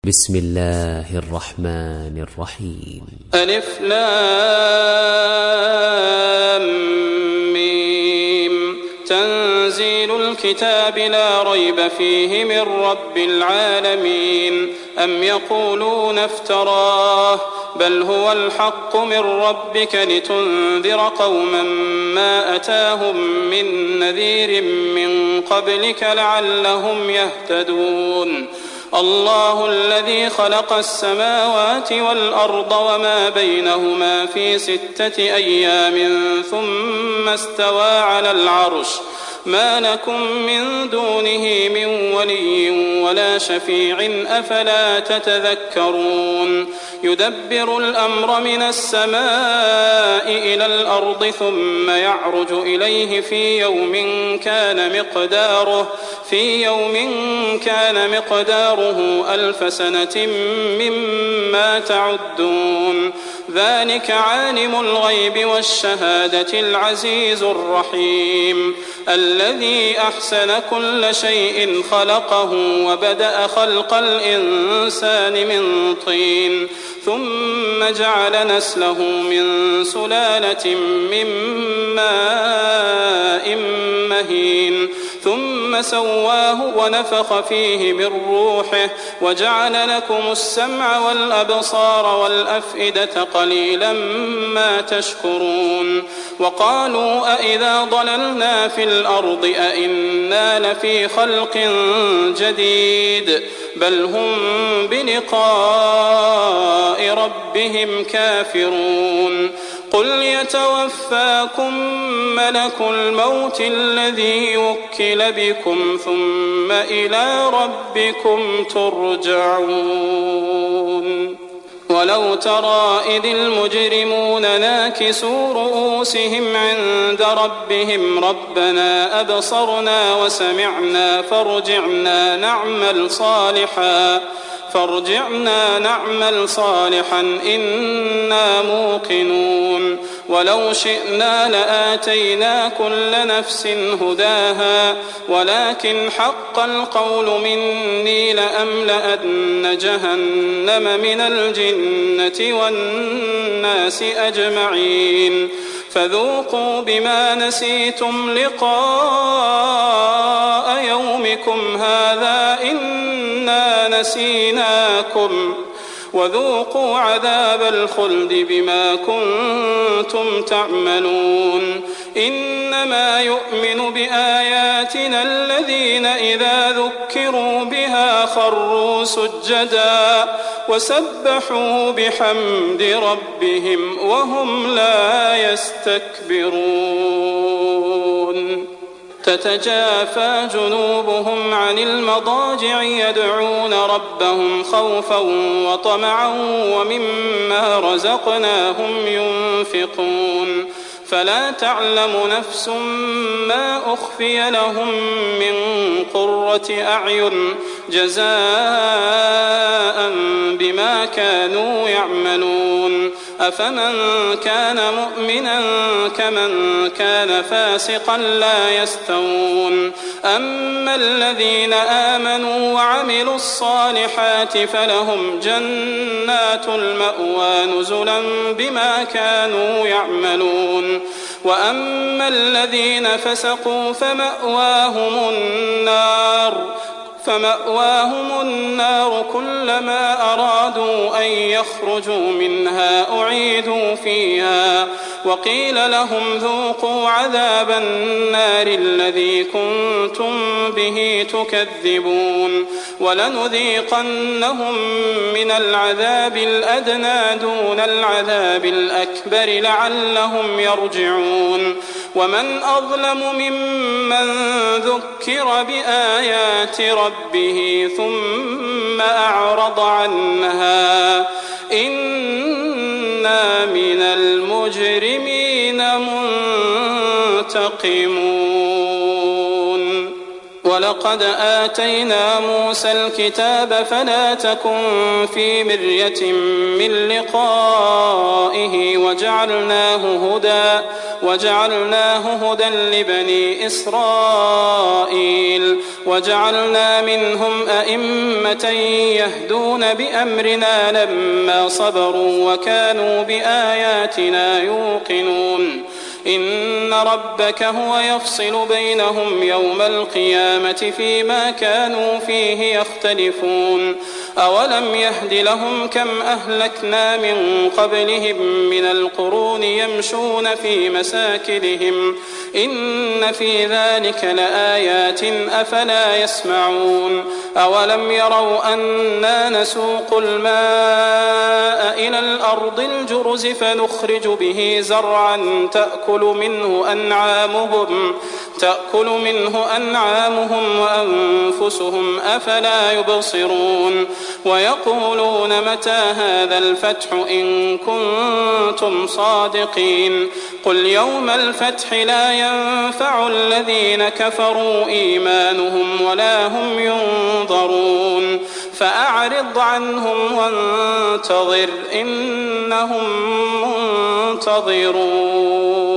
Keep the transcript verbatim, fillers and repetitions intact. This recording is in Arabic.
بسم الله الرحمن الرحيم. ألف لام ميم. تنزيل الكتاب لا ريب فيه من رب العالمين. أم يقولون افتراه بل هو الحق من ربك لتنذر قوما ما أتاهم من نذير من قبلك لعلهم يهتدون. الله الذي خلق السماوات والأرض وما بينهما في ستة أيام ثم استوى على العرش ما لكم من دونه من ولي ولا شفيع أفلا تتذكرون. يدبر الأمر من السماء إلى الأرض ثم يعرج إليه في يوم كان مقداره في يوم كان مقداره ألف سنة مما تعدون. ذلك عالم الغيب والشهادة العزيز الرحيم الذي أحسن كل شيء خلقه وبدأ خلق الإنسان من طين ثم جعل نسله من سلالة من ماء مهين ثم سواه ونفخ فيه من روحه وجعل لكم السمع والأبصار والأفئدة قليلا ما تشكرون. وقالوا أئذا ضللنا في الأرض أئنا لفي خلق جديد بل هم بلقاء ربهم كافرون. قل يتوفاكم ملك الموت الذي وكل بكم ثم إلى ربكم ترجعون. ولو ترى إذ المجرمون ناكسوا رؤوسهم عند ربهم ربنا أبصرنا وسمعنا فارجعنا نعمل صالحا فارجعنا نعمل صالحا إنا موقنون. ولو شئنا لآتينا كل نفس هداها ولكن حق القول مني لأملأن جهنم من الجنة والناس أجمعين. فذوقوا بما نسيتم لقاء يومكم هذا إنا نسيناكم وذوقوا عذاب الخلد بما كنتم تعملون. إنما يؤمن بآياتنا الذين إذا ذكروا بها خروا سجدا وسبحوا بحمد ربهم وهم لا يستكبرون. تتجافى جنوبهم عن المضاجع يدعون ربهم خوفا وطمعا ومما رزقناهم ينفقون. فلا تعلم نفس ما أخفي لهم من قرة أعين جزاء بما كانوا يعملون. أفمن كان مؤمنا كمن كان فاسقا لا يستوون. أما الذين آمنوا وعملوا الصالحات فلهم جنات المأوى نزلا بما كانوا يعملون. وأما الذين فسقوا فمأواهم النار فمأواهم النار كلما أرادوا أن يخرجوا منها أعيدوا فيها وقيل لهم ذوقوا عذاب النار الذي كنتم به تكذبون. ولنذيقنهم من العذاب الأدنى دون العذاب الأكبر لعلهم يرجعون. ومن أظلم ممن ذكر بآيات ربه ثم أعرض عنها إنا من المجرمين منتقمون. ولقد آتينا موسى الكتاب فلا تكن في مرية من لقائه وجعلناه هدى وجعلناه هدى لبني إسرائيل وجعلنا منهم أئمة يهدون بأمرنا لما صبروا وكانوا بآياتنا يوقنون إن ربك هو يفصل بينهم يوم القيامة فيما كانوا فيه يختلفون أولم يهد لهم كم أهلكنا من قبلهم من القرون يمشون في مساكنهم إن في ذلك لآيات أفلا يسمعون أولم يروا أنا نسوق الماء إلى الأرض الجرز فنخرج به زرعا تأكل منه أنعامهم تأكل منه أنعامهم وأنفسهم أفلا يبصرون ويقولون متى هذا الفتح إن كنتم صادقين قل يوم الفتح لا ينفع الذين كفروا إيمانهم ولا هم ينظرون فأعرض عنهم وانتظر إنهم منتظرون.